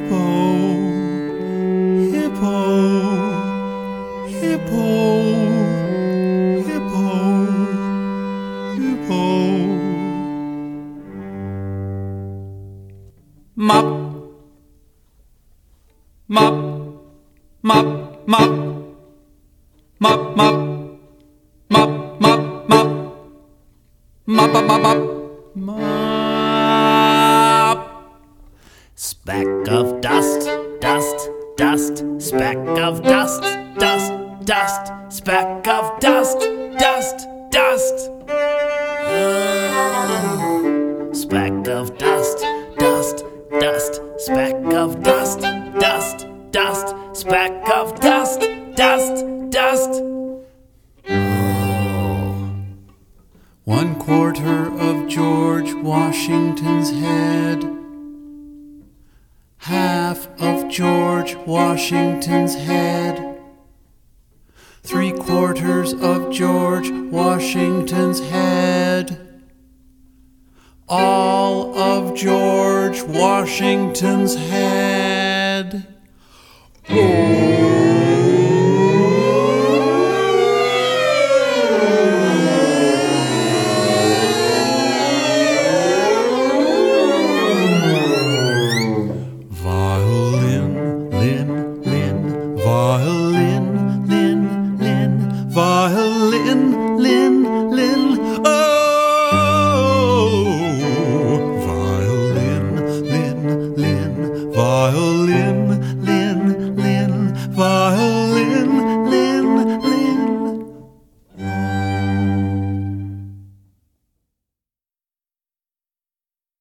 hippo, hippo, hippo, hippo, hippo. Mop, mop, mop, mop, mop, mop, mop, mop, mop, mop, mop, mop, mop. Speck of dust, dust, dust, speck of dust, dust, dust, speck of dust, dust, dust. Speck of dust, dust, dust, speck of dust, dust, dust, speck of dust, dust, dust. 1/4 of George Washington's head. Half of George Washington's head. 3/4 of George Washington's head. All of George Washington's head. Violin, lin, lin, violin, lin, lin, violin.